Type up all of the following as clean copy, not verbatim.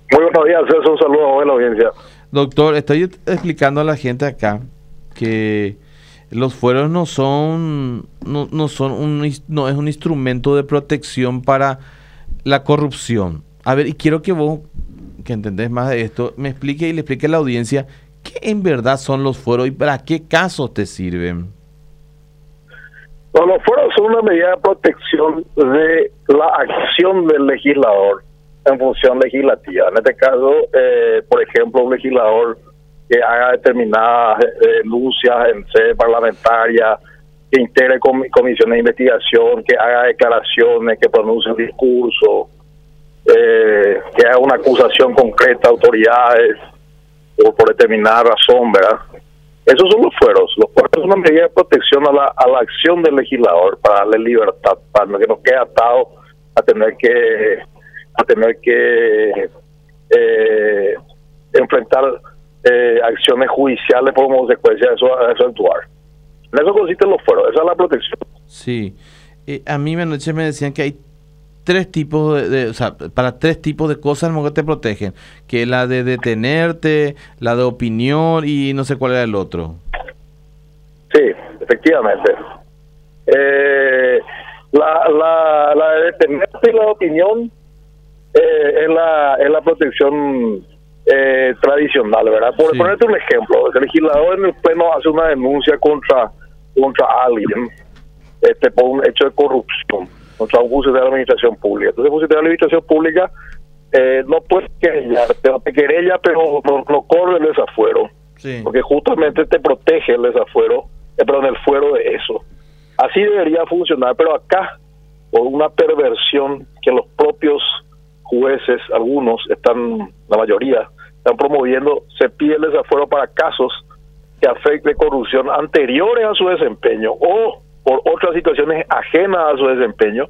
Muy buenos días, César. Un saludo a buena audiencia. Doctor, estoy explicando a la gente acá que los fueros no es un instrumento de protección para la corrupción. A ver, y quiero que vos, que entendés más de esto, me explique y le explique a la audiencia qué en verdad son los fueros y para qué casos te sirven. Bueno, los fueros son una medida de protección de la acción del legislador en función legislativa. En este caso, por ejemplo, un legislador que haga determinadas denuncias en sede parlamentaria, que integre comisiones de investigación, que haga declaraciones, que pronuncie un discurso, que haga una acusación concreta a autoridades por determinada razón, ¿verdad? Esos son los fueros. Los fueros son una medida de protección a la acción del legislador para darle libertad, para que no quede atado a tener que enfrentar acciones judiciales por consecuencia de eso actuar. En eso consisten los fueros, esa es la protección. Sí. A mí anoche me decían que hay tres tipos o sea, para tres tipos de cosas que te protegen, que la de detenerte, la de opinión y no sé cuál era el otro. Sí, efectivamente. La de detenerte y la de opinión es la protección tradicional, ¿verdad? Por ponerte un ejemplo, el legislador en el pleno hace una denuncia contra alguien por un hecho de corrupción, contra un funcionario de la administración pública. Entonces, el funcionario de la administración pública no puede querella, pero no corre el desafuero, porque justamente te protege el desafuero, el fuero de eso. Así debería funcionar, pero acá, por una perversión que los propios jueces, algunos la mayoría, están promoviendo, se pide el desafuero para casos que afecte corrupción anteriores a su desempeño o por otras situaciones ajenas a su desempeño,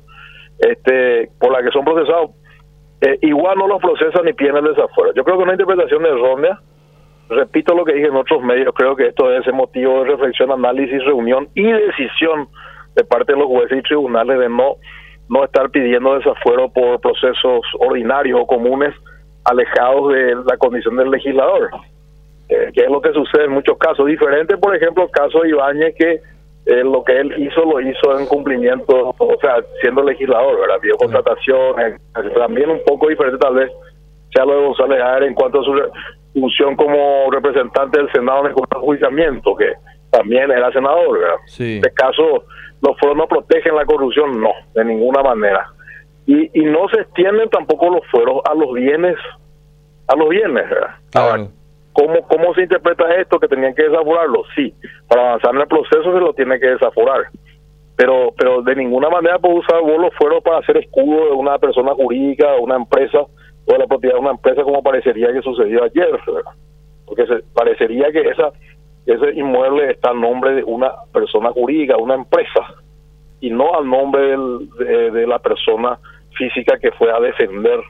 por la que son procesados, igual no los procesan ni piden el desafuero. Yo creo que una interpretación errónea. Repito lo que dije en otros medios, creo que esto es motivo de reflexión, análisis, reunión y decisión de parte de los jueces y tribunales de no estar pidiendo desafuero por procesos ordinarios o comunes alejados de la condición del legislador, que es lo que sucede en muchos casos. Diferente, por ejemplo, el caso de Ibáñez, que lo que él hizo, lo hizo en cumplimiento, o sea, siendo legislador, ¿verdad? Pidió contratación, también un poco diferente tal vez sea lo de González Ayer en cuanto a su función como representante del Senado en el enjuiciamiento, que también era senador, ¿verdad? Sí. En este caso, los fueros no protegen la corrupción, no, de ninguna manera. Y no se extienden tampoco los fueros a los bienes, ¿verdad? Claro. Ahora, ¿cómo se interpreta esto? Que tenían que desaforarlo. Sí, para avanzar en el proceso se lo tiene que desaforar. Pero de ninguna manera puede usar vos los fueros para hacer escudo de una persona jurídica, de una empresa, o de la propiedad de una empresa, como parecería que sucedió ayer, ¿verdad? Porque parecería que ese inmueble está a nombre de una persona jurídica, una empresa, y no al nombre de la persona física que fue a defender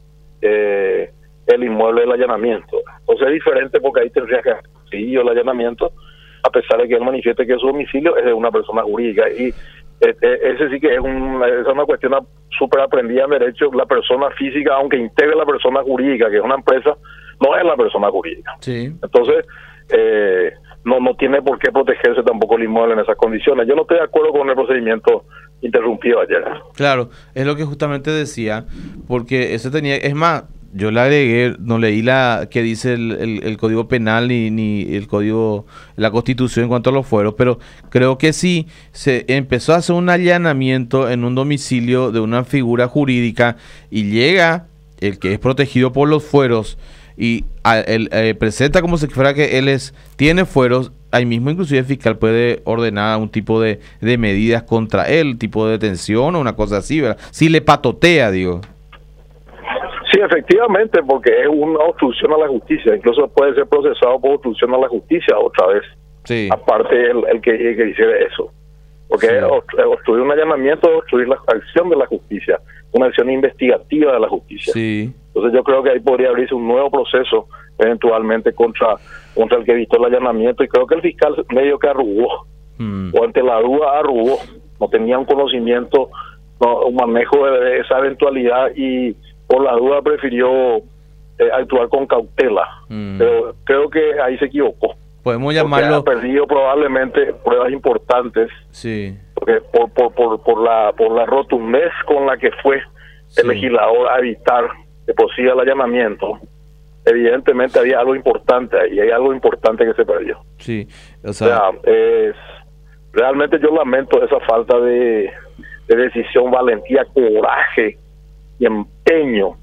el inmueble del allanamiento. Entonces es diferente, porque ahí tendría que seguir el allanamiento, a pesar de que él manifieste que su domicilio es de una persona jurídica. Y ese sí que es una cuestión súper aprendida en derecho. La persona física, aunque integre la persona jurídica, que es una empresa, no es la persona jurídica. Sí. Entonces, no tiene por qué protegerse tampoco el inmueble en esas condiciones. Yo no estoy de acuerdo con el procedimiento interrumpido ayer. Claro, es lo que justamente decía, porque eso tenía, es más, yo le agregué, no leí la que dice el Código Penal ni el Código, la Constitución en cuanto a los fueros, pero creo que sí se empezó a hacer un allanamiento en un domicilio de una figura jurídica y llega el que es protegido por los fueros y él presenta como si fuera que tiene fueros. Ahí mismo inclusive el fiscal puede ordenar un tipo de medidas contra él, tipo de detención o una cosa así, ¿verdad? Si le patotea, digo. Sí, efectivamente, porque es una obstrucción a la justicia. Incluso puede ser procesado por obstrucción a la justicia otra vez. Sí. Aparte el que hiciera eso. Porque sí, obstruir un allanamiento es obstruir la acción de la justicia, una acción investigativa de la justicia. Sí. Entonces yo creo que ahí podría abrirse un nuevo proceso eventualmente contra el que evitó el allanamiento, y creo que el fiscal medio que arrugó, o ante la duda arrugó, no tenía un conocimiento, un manejo de esa eventualidad, y por la duda prefirió actuar con cautela. Pero creo que ahí se equivocó. Podemos llamarlo... Ha perdido probablemente pruebas importantes. Sí. Porque por la rotundez con la que fue el legislador a evitar que prosiga el allanamiento, evidentemente había algo importante y hay algo importante que se perdió. Sí, o sea realmente yo lamento esa falta de decisión, valentía, coraje y empeño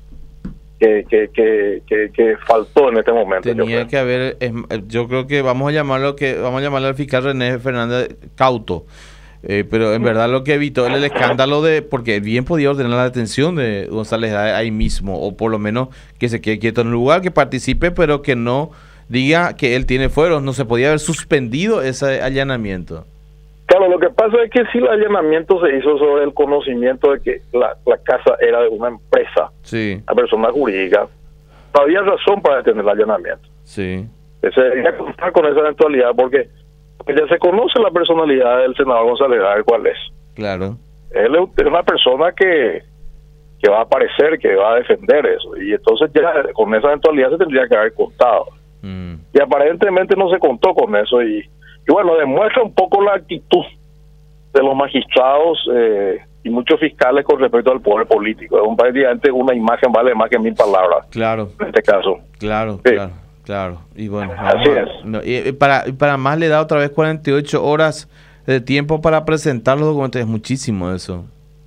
que faltó en este momento. Tenía que haber, yo creo que vamos a llamarle al fiscal René Fernández cauto. Pero en verdad lo que evitó el escándalo porque bien podía ordenar la detención de González ahí mismo, o por lo menos que se quede quieto en el lugar, que participe, pero que no diga que él tiene fueros. No se podía haber suspendido ese allanamiento. Claro, lo que pasa es que si el allanamiento se hizo sobre el conocimiento de que la casa era de una empresa, una persona jurídica, no había razón para detener el allanamiento. Sí. Se debería contar con esa eventualidad porque ya se conoce la personalidad del senador González, ¿cuál es? Claro. Él es una persona que va a aparecer, que va a defender eso, y entonces ya con esa eventualidad se tendría que haber contado. Y aparentemente no se contó con eso, y bueno, demuestra un poco la actitud de los magistrados y muchos fiscales con respecto al poder político. Es prácticamente una imagen vale más que 1000 palabras. Claro. En este caso. Claro, sí. Claro. Y bueno, así es. No, y para más le da otra vez 48 horas de tiempo para presentar los documentos. Es muchísimo eso.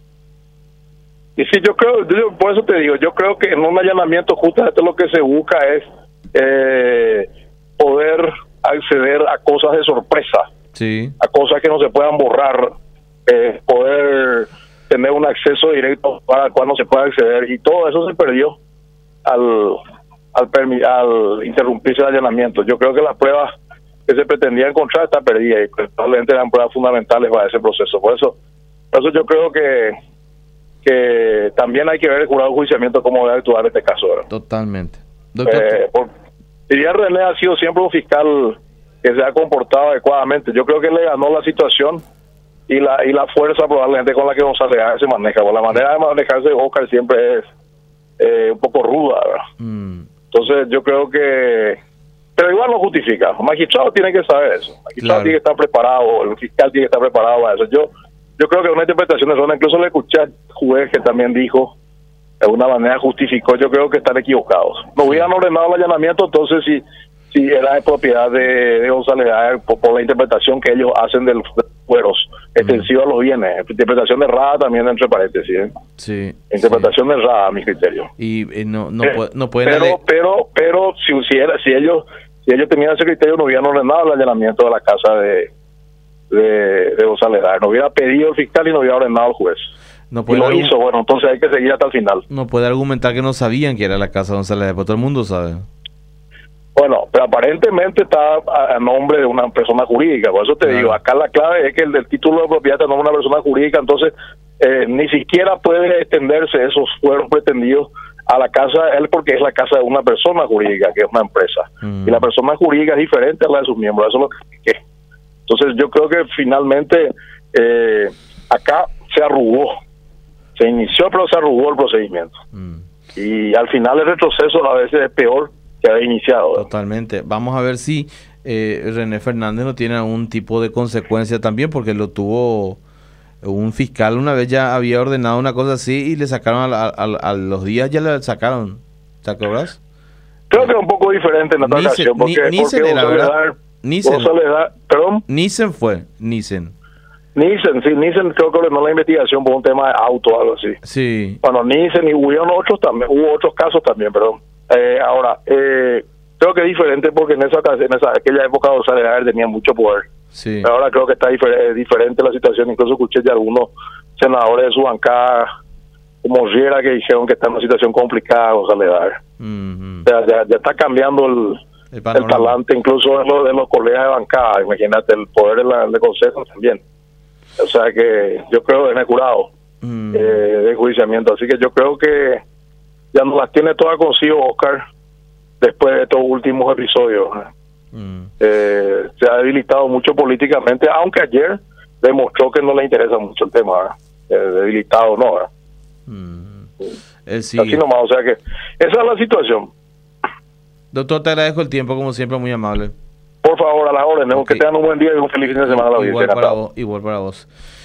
Y sí, yo por eso te digo, yo creo que en un allanamiento justamente lo que se busca es poder acceder a cosas de sorpresa, a cosas que no se puedan borrar, poder tener un acceso directo para el cual no se pueda acceder, y todo eso se perdió al interrumpirse el allanamiento. Yo creo que las pruebas que se pretendía encontrar están perdidas, y probablemente eran pruebas fundamentales para ese proceso. Por eso yo creo que también hay que ver el jurado de enjuiciamiento cómo debe actuar en este caso, ¿verdad? Totalmente. Diría René ha sido siempre un fiscal que se ha comportado adecuadamente. Yo creo que le ganó la situación y la fuerza probablemente con la que González se maneja. Por la manera de manejarse de Oscar siempre es un poco ruda, ¿verdad? Entonces yo creo que... Pero igual no justifica. El magistrado tiene que saber eso. El magistrado tiene que estar preparado, el fiscal tiene que estar preparado para eso. Yo creo que una interpretación errónea, incluso le escuché al juez que también dijo, de alguna manera justificó, yo creo que están equivocados. No hubieran ordenado el allanamiento, entonces si era de propiedad de González por la interpretación que ellos hacen de los fueros extensivos a los bienes. Interpretación errada también, entre paréntesis. Sí. Interpretación errada a mi criterio. Y no pueden... Pero si ellos tenían ese criterio, no hubieran ordenado el allanamiento de la casa de González. No hubiera pedido el fiscal y no hubiera ordenado el juez. Y lo hizo, bueno, entonces hay que seguir hasta el final. No puede argumentar que no sabían que era la casa de González, pero todo el mundo sabe. Bueno, pero aparentemente está a nombre de una persona jurídica, por eso te digo, acá la clave es que el título de propiedad está a nombre de una persona jurídica, entonces ni siquiera puede extenderse esos fueros pretendidos a la casa de él, porque es la casa de una persona jurídica, que es una empresa, y la persona jurídica es diferente a la de sus miembros, eso es lo que expliqué. Entonces yo creo que finalmente acá se arrugó, se inició pero se arrugó el procedimiento, y al final el retroceso a veces es peor que había iniciado. Totalmente. Vamos a ver si René Fernández no tiene algún tipo de consecuencia también, porque lo tuvo un fiscal una vez, ya había ordenado una cosa así y le sacaron a los días, ya le sacaron. ¿Te acuerdas? Creo que es un poco diferente en la ocasión, porque Nissen era, ¿verdad? Nissen fue. Nissen creo que ordenó la investigación por un tema de auto o algo así. Sí. Bueno, Nissen y hubo otros casos también, perdón. Ahora, creo que es diferente porque en aquella época González tenía mucho poder. Sí. Pero ahora creo que está diferente la situación. Incluso escuché de algunos senadores de su bancada, como Riera, que dijeron que está en una situación complicada González. O sea, ya está cambiando el talante, incluso de los colegas de bancada. Imagínate, el poder de consejo también. O sea que yo creo en el jurado de enjuiciamiento. Así que yo creo que ya no las tiene todas consigo Oscar después de estos últimos episodios. Se ha debilitado mucho políticamente, aunque ayer demostró que no le interesa mucho el tema, debilitado no. Así nomás, o sea que esa es la situación. Doctor, te agradezco el tiempo, como siempre, muy amable. Por favor, a las órdenes. Ok. Que tengan un buen día y un feliz fin de semana a la audiencia. Igual para Encantado. vos, igual para vos.